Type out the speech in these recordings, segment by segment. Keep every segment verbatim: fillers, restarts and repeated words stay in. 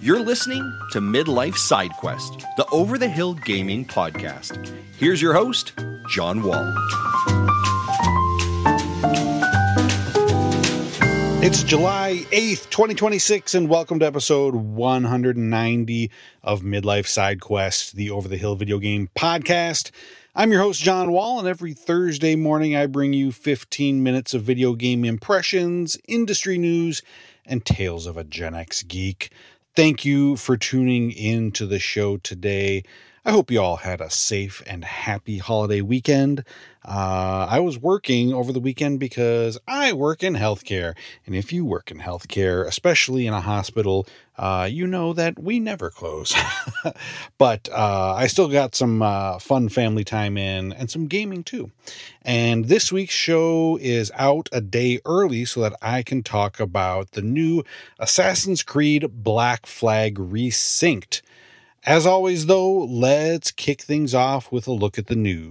You're listening to Midlife Side Quest, the Over the Hill Gaming Podcast. Here's your host, John Wall. It's July eighth, twenty twenty-six, and welcome to episode one hundred ninety of Midlife Side Quest, the Over the Hill video game podcast. I'm your host, John Wall, and every Thursday morning I bring you fifteen minutes of video game impressions, industry news, and tales of a Gen X geek. Thank you for tuning in to the show today. I hope you all had a safe and happy holiday weekend. Uh, I was working over the weekend because I work in healthcare. And if you work in healthcare, especially in a hospital, uh, you know that we never close. But uh, I still got some uh, fun family time in and some gaming too. And this week's show is out a day early so that I can talk about the new Assassin's Creed Black Flag Resynced. As always, though, let's kick things off with a look at the news.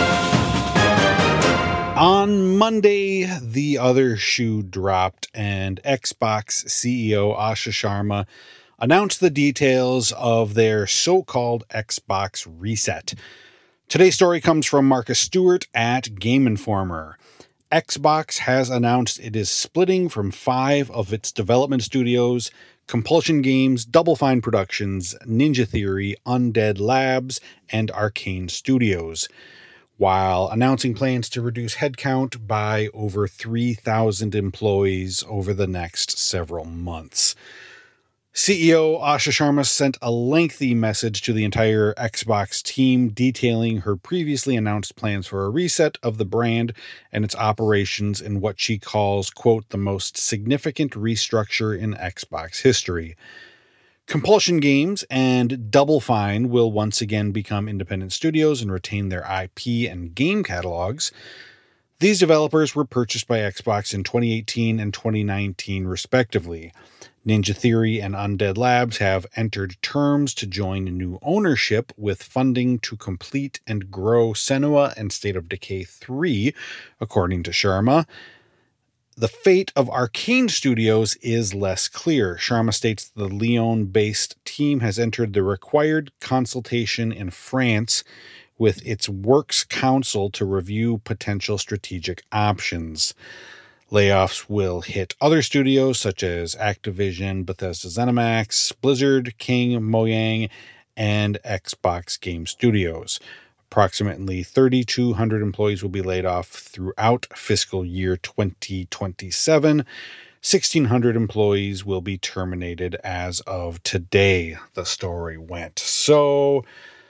On Monday, the other shoe dropped, and Xbox C E O Asha Sharma announced the details of their so-called Xbox reset. Today's story comes from Marcus Stewart at Game Informer. Xbox has announced it is splitting from five of its development studios: Compulsion Games, Double Fine Productions, Ninja Theory, Undead Labs, and Arcane Studios, while announcing plans to reduce headcount by over three thousand employees over the next several months. C E O Asha Sharma sent a lengthy message to the entire Xbox team detailing her previously announced plans for a reset of the brand and its operations in what she calls, quote, the most significant restructure in Xbox history. Compulsion Games and Double Fine will once again become independent studios and retain their I P and game catalogs. These developers were purchased by Xbox in twenty eighteen and twenty nineteen, respectively. Ninja Theory and Undead Labs have entered terms to join new ownership with funding to complete and grow Senua and State of Decay three, according to Sharma. The fate of Arcane Studios is less clear. Sharma states the Lyon-based team has entered the required consultation in France with its Works Council to review potential strategic options. Layoffs will hit other studios such as Activision, Bethesda ZeniMax, Blizzard, King, Mojang, and Xbox Game Studios. Approximately three thousand two hundred employees will be laid off throughout fiscal year twenty twenty-seven. one thousand six hundred employees will be terminated as of today, the story went. So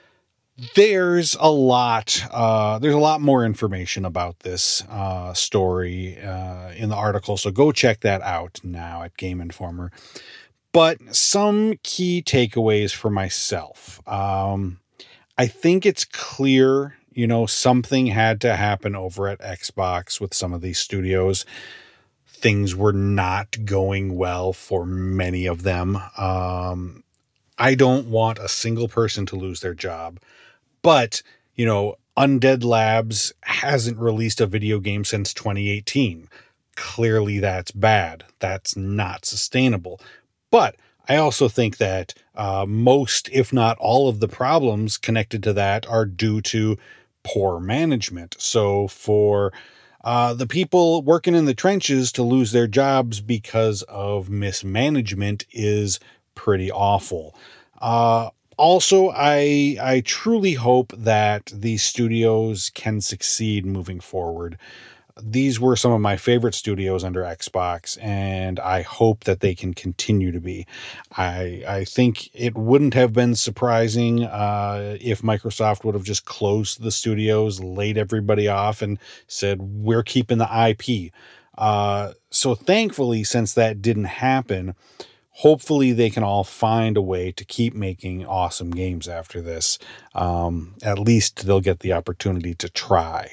there's a lot, uh, there's a lot more information about this uh, story uh, in the article, so go check that out now at Game Informer. But some key takeaways for myself. Um, I think it's clear, you know, something had to happen over at Xbox with some of these studios. Things were not going well for many of them. Um, I don't want a single person to lose their job. But, you know, Undead Labs hasn't released a video game since twenty eighteen. Clearly that's bad. That's not sustainable. But I also think that uh, most, if not all of the problems connected to that are due to poor management. So for uh, the people working in the trenches to lose their jobs because of mismanagement is pretty awful. Uh, Also, I I truly hope that these studios can succeed moving forward. These were some of my favorite studios under Xbox, and I hope that they can continue to be. I I think it wouldn't have been surprising uh, if Microsoft would have just closed the studios, laid everybody off, and said, we're keeping the I P. Uh, so thankfully, since that didn't happen, hopefully they can all find a way to keep making awesome games after this. Um, at least they'll get the opportunity to try.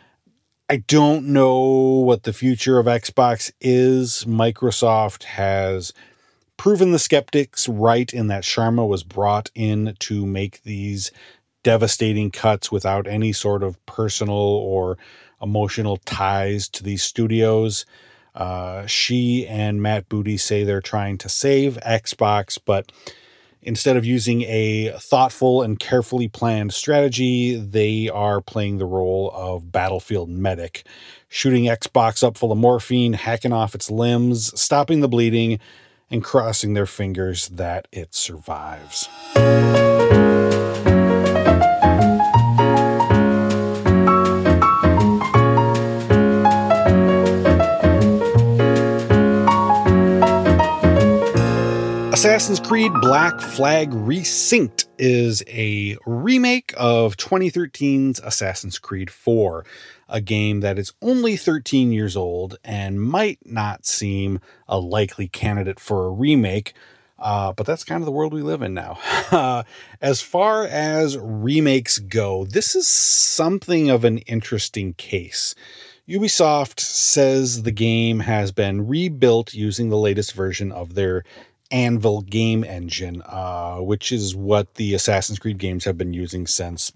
I don't know what the future of Xbox is. Microsoft has proven the skeptics right in that Sharma was brought in to make these devastating cuts without any sort of personal or emotional ties to these studios. Uh, she and Matt Booty say they're trying to save Xbox, but instead of using a thoughtful and carefully planned strategy, they are playing the role of battlefield medic, shooting Xbox up full of morphine, hacking off its limbs, stopping the bleeding, and crossing their fingers that it survives. Assassin's Creed Black Flag Resynced is a remake of twenty thirteen's Assassin's Creed four, a game that is only thirteen years old and might not seem a likely candidate for a remake, uh, but that's kind of the world we live in now. Uh, as far as remakes go, this is something of an interesting case. Ubisoft says the game has been rebuilt using the latest version of their Anvil game engine, uh, which is what the Assassin's Creed games have been using since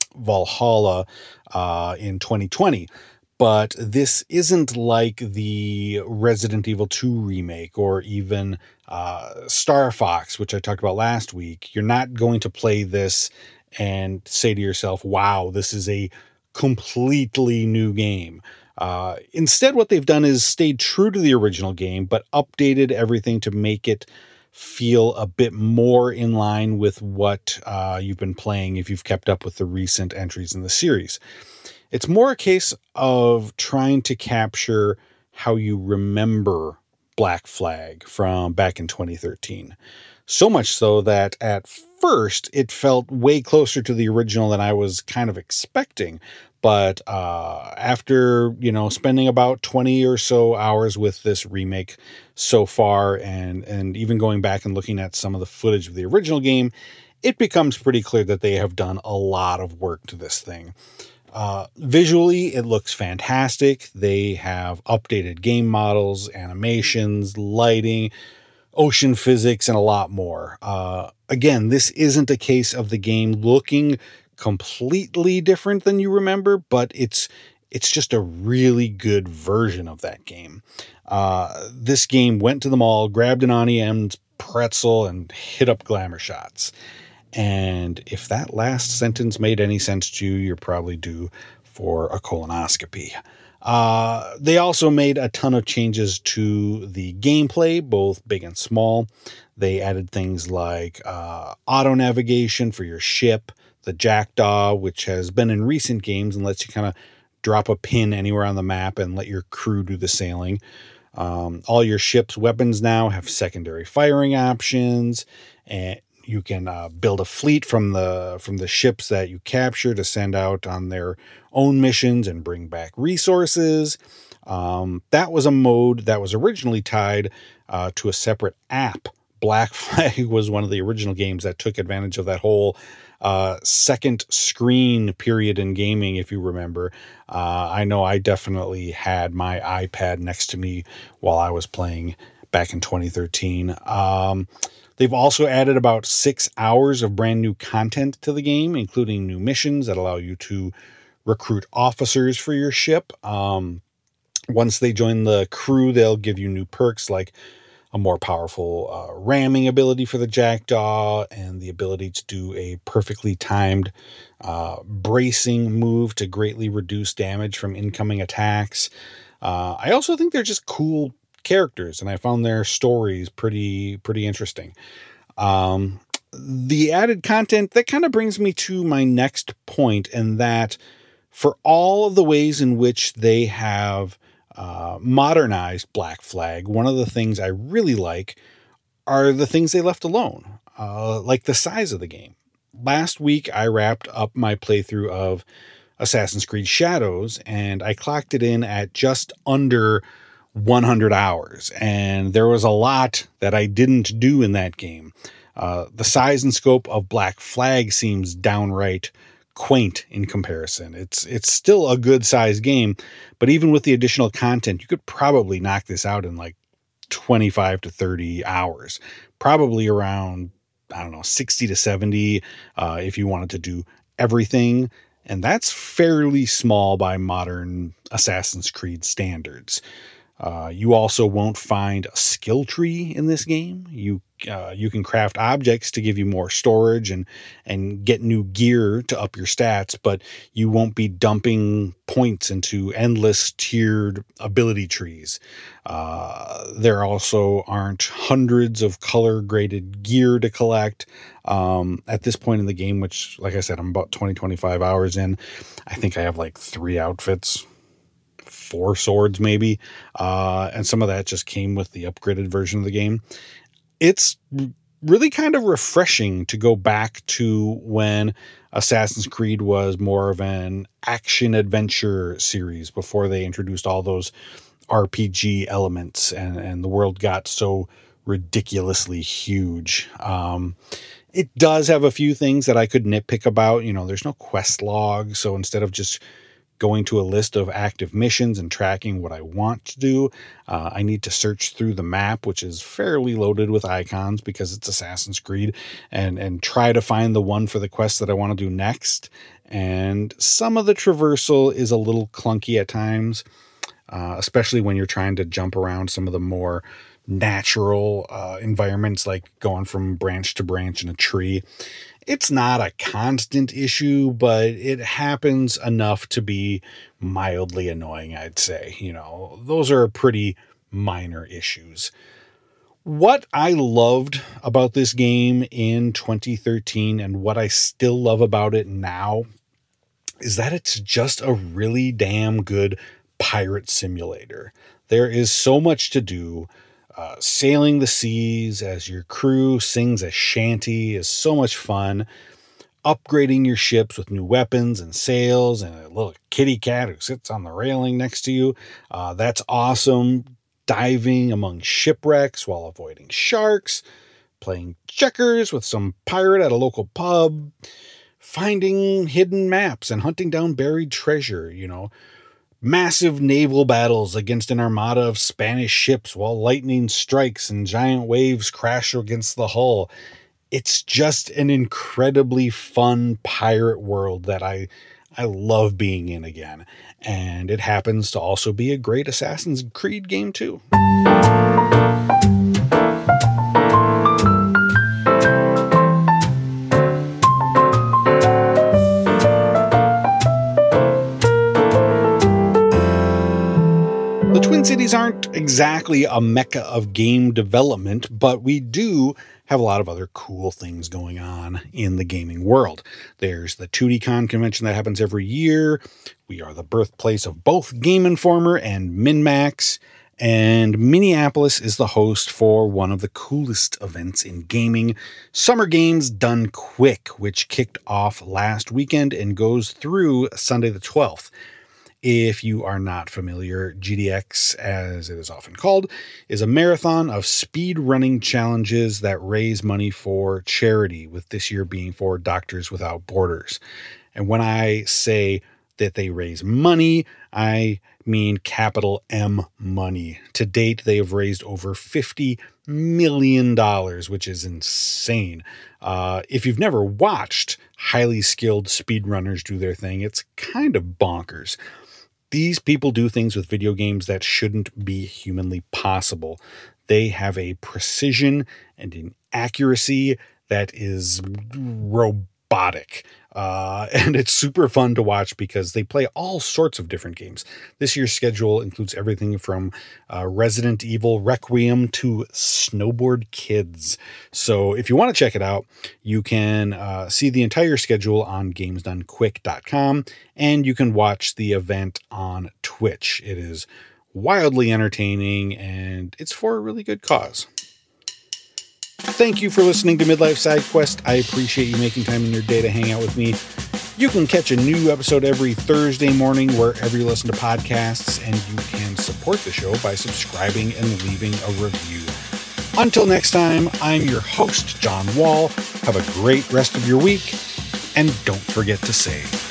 Valhalla uh, in twenty twenty. But this isn't like the Resident Evil two remake or even uh, Star Fox, which I talked about last week. You're not going to play this and say to yourself, wow, this is a completely new game. Uh, instead, what they've done is stayed true to the original game, but updated everything to make it feel a bit more in line with what uh, you've been playing if you've kept up with the recent entries in the series. It's more a case of trying to capture how you remember Black Flag from back in twenty thirteen. So much so that at first it felt way closer to the original than I was kind of expecting. But uh, after, you know, spending about twenty or so hours with this remake so far, and, and even going back and looking at some of the footage of the original game, it becomes pretty clear that they have done a lot of work to this thing. Uh, visually, it looks fantastic. They have updated game models, animations, lighting, ocean physics, and a lot more. Uh, again, this isn't a case of the game looking completely different than you remember, but it's it's just a really good version of that game. Uh, this game went to the mall, grabbed an Auntie M's pretzel, and hit up glamour shots. And if that last sentence made any sense to you, you're probably due for a colonoscopy. Uh, they also made a ton of changes to the gameplay, both big and small. They added things like uh, auto navigation for your ship, the Jackdaw, which has been in recent games and lets you kind of drop a pin anywhere on the map and let your crew do the sailing. Um, all your ship's weapons now have secondary firing options, and you can uh, build a fleet from the from the ships that you capture to send out on their own missions and bring back resources. Um, that was a mode that was originally tied uh, to a separate app. Black Flag was one of the original games that took advantage of that whole uh, second screen period in gaming, if you remember. Uh, I know I definitely had my iPad next to me while I was playing back in twenty thirteen. Um, they've also added about six hours of brand new content to the game, including new missions that allow you to recruit officers for your ship. Um, once they join the crew, they'll give you new perks like a more powerful uh, ramming ability for the Jackdaw and the ability to do a perfectly timed uh, bracing move to greatly reduce damage from incoming attacks. Uh, I also think they're just cool characters, and I found their stories pretty pretty interesting. Um, the added content, that kind of brings me to my next point, and that for all of the ways in which they have Uh, modernized Black Flag, one of the things I really like are the things they left alone, uh, like the size of the game. Last week, I wrapped up my playthrough of Assassin's Creed Shadows, and I clocked it in at just under one hundred hours, and there was a lot that I didn't do in that game. Uh, the size and scope of Black Flag seems downright quaint in comparison. It's it's still a good sized game, but even with the additional content, you could probably knock this out in like twenty-five to thirty hours, probably around, I don't know, sixty to seventy uh, if you wanted to do everything. And that's fairly small by modern Assassin's Creed standards. Uh, you also won't find a skill tree in this game. You uh, you can craft objects to give you more storage and and get new gear to up your stats, but you won't be dumping points into endless tiered ability trees. Uh, there also aren't hundreds of color graded gear to collect. Um, at this point in the game, which, like I said, I'm about twenty, twenty-five hours in, I think I have like three outfits. Four swords maybe, uh, and some of that just came with the upgraded version of the game. It's really kind of refreshing to go back to when Assassin's Creed was more of an action-adventure series before they introduced all those R P G elements and, and the world got so ridiculously huge. Um, it does have a few things that I could nitpick about. You know, there's no quest log, so instead of just going to a list of active missions and tracking what I want to do, Uh, I need to search through the map, which is fairly loaded with icons because it's Assassin's Creed, and, and try to find the one for the quest that I want to do next. And some of the traversal is a little clunky at times, uh, especially when you're trying to jump around some of the more natural uh, environments, like going from branch to branch in a tree. It's not a constant issue, but it happens enough to be mildly annoying, I'd say. You know, those are pretty minor issues. What I loved about this game in twenty thirteen and what I still love about it now is that it's just a really damn good pirate simulator. There is so much to do. Uh, sailing the seas as your crew sings a shanty is so much fun. Upgrading your ships with new weapons and sails and a little kitty cat who sits on the railing next to you. Uh, that's awesome. Diving among shipwrecks while avoiding sharks. Playing checkers with some pirate at a local pub. Finding hidden maps and hunting down buried treasure, you know. Massive naval battles against an armada of Spanish ships while lightning strikes and giant waves crash against the hull. It's just an incredibly fun pirate world that I I love being in again. And it happens to also be a great Assassin's Creed game too. The Twin Cities aren't exactly a mecca of game development, but we do have a lot of other cool things going on in the gaming world. There's the two D Con convention that happens every year. We are the birthplace of both Game Informer and MinMax. And Minneapolis is the host for one of the coolest events in gaming, Summer Games Done Quick, which kicked off last weekend and goes through Sunday the twelfth. If you are not familiar, G D X, as it is often called, is a marathon of speed running challenges that raise money for charity, with this year being for Doctors Without Borders. And when I say that they raise money, I mean capital M money. To date, they have raised over fifty million dollars, which is insane. Uh, if you've never watched highly skilled speedrunners do their thing, it's kind of bonkers. These people do things with video games that shouldn't be humanly possible. They have a precision and an accuracy that is robotic. Uh, and it's super fun to watch because they play all sorts of different games. This year's schedule includes everything from uh, Resident Evil Requiem to Snowboard Kids. So if you want to check it out, you can uh, see the entire schedule on games done quick dot com, and you can watch the event on Twitch. It is wildly entertaining, and it's for a really good cause. Thank you for listening to Midlife Side Quest. I appreciate you making time in your day to hang out with me. You can catch a new episode every Thursday morning wherever you listen to podcasts, and you can support the show by subscribing and leaving a review. Until next time, I'm your host, John Wall. Have a great rest of your week, and don't forget to save.